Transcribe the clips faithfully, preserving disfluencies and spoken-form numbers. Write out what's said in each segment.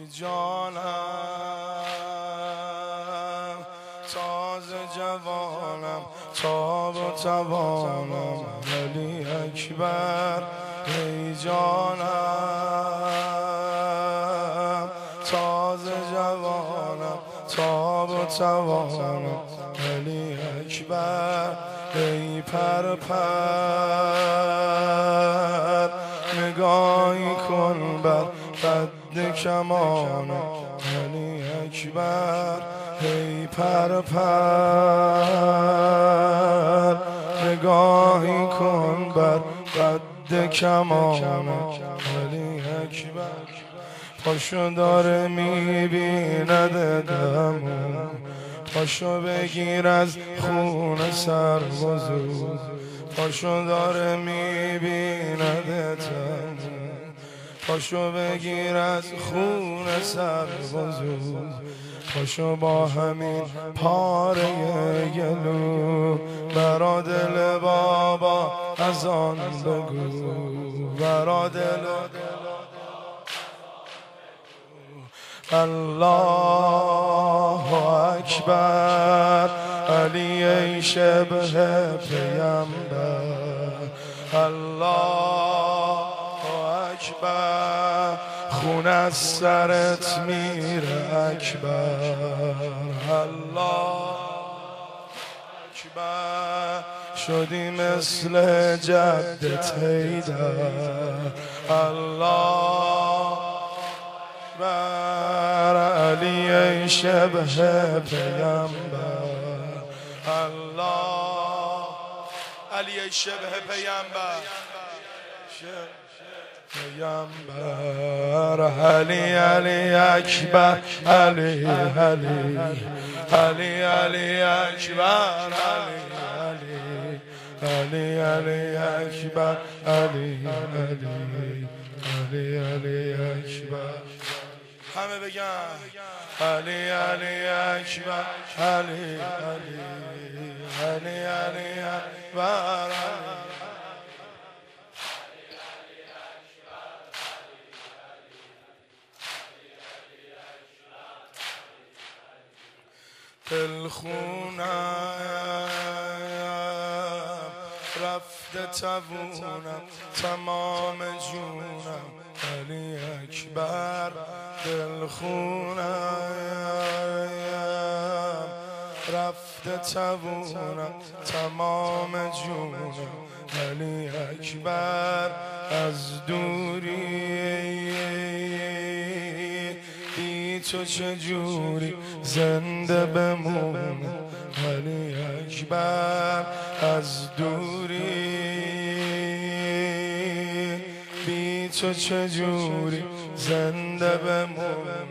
جانم تازه جوانم تاب و توانم علی اکبر ای جانم تازه جوانم تاب و توانم علی اکبر ای پر پر نگاهی کن بر قد کمانم علی اکبر ای پر پر نگاهی کن بر قد کمانم علی اکبر پاشو داره میبیند دمو پاشو بگیر از خون سربازو پاشو داره میبیند دمو پاشو بگیر از خون سربازو پاشو با همین پاره گلو برا دل بابا از آن بگو برا دل الله اکبر علی ای شبه پیامبر الله اکبر خون از سرت میره اکبر الله اکبر شدی مثل جدت حیدر الله اکبر علی ای شبه پیامبر الله علی ای شبه پیامبر پیامبر علی علی اکبر علی علی علی علی اکبر علی علی علی اکبر علی علی علی علی اکبر همه بگن علی علی اکبر علی علی علی علی اکبر دل خونم رفته توونم تمام جونم علی اکبر دل خونم رفته توونم تمام جونم علی اکبر از دوری تو چجوری زنده بمونم علی اکبر از دوری بی تو چجوری زنده بمونم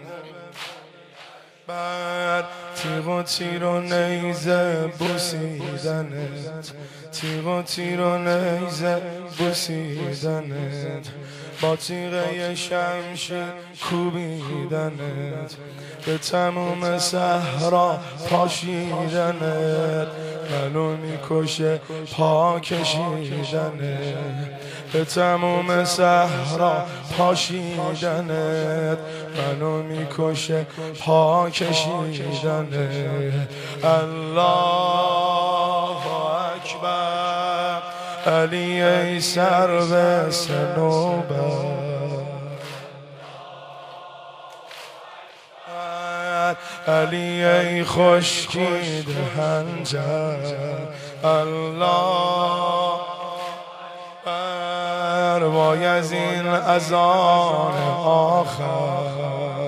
بر تیغ و تیر و نیزه بوسیدنت تیغ و تیر و نیزه بوسیدنت با تیغه شمشیر کوبیدنت به تموم صحرا پاشیدنت منو میکشه پا کشیدنت به تموم صحرا پاشیدنت منو میکشه پا کشیدنت الله اکبر علی ای سرو صنوبر علی ای خشکیده هنجر الله بر وای از این اذان آخر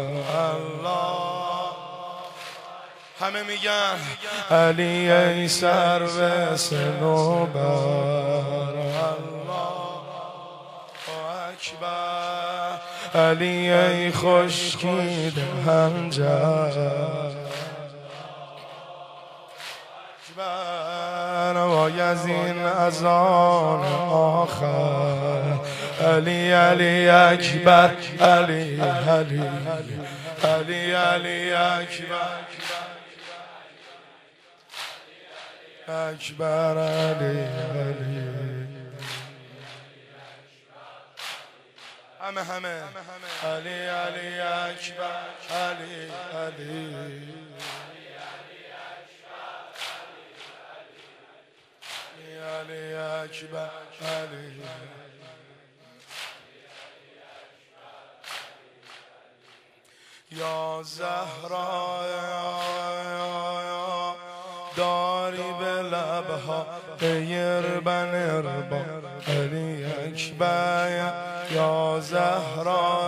الله همه میگن علی ای سرو صنوبر الله اکبر علی ای خشکیده هنجر وای از این اذان آخر علی علی اکبر علی علی علی علی اکبر اکبر علی علی همه همه علی علی اکبر علی علی علی اکبر علی یا زهرا داری به لبها اربن اربا علی اکبر یا زهرا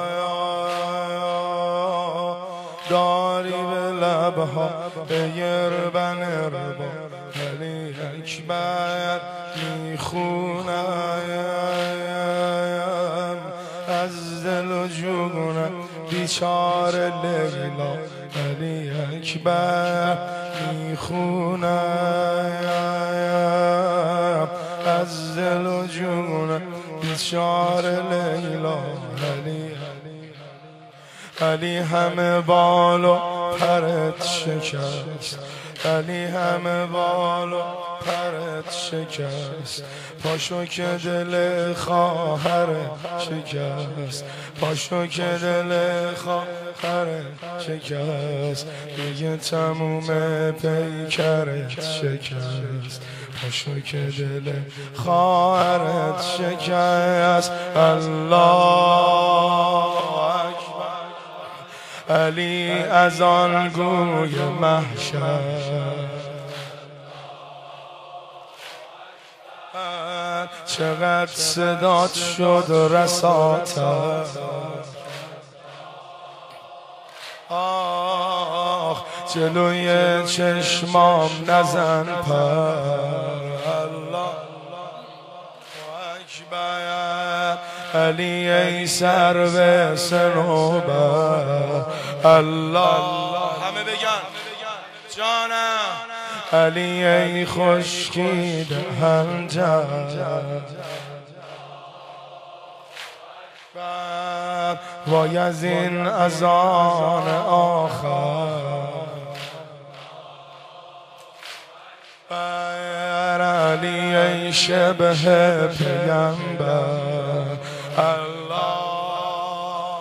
داری به لبها اربن اربا علی اکبر میخونم از دل و جونم بیچار لیلا علی اکبر میخونم از دل و جونم بیچار لیلا علی علی همه بال و پرت شکست علی همه بال و پرت شکست پاشو که دل خواهر شکست پاشو که دل خواهر شکست دیگه تموم پیکرت شکست پاشو که دل خواهرت شکست الله علی از آن گوی محشر چقدر صدات شد رساتر آخ جلوی چشمام نزن پر الله اکبر علی ای سر به صنوبر الله همه بگن جانم علی ای خشکی دهنجر وای از این اذان آخر علی ای شبه پیغمبر الله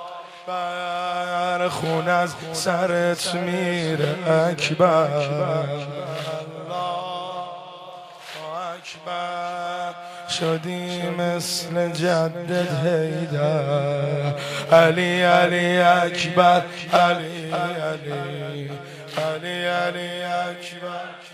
بر خون از سرت میره اکبر الله اکبر شدی مثل جدد حیدر علی علی اکبر علی علی علی علی اکبر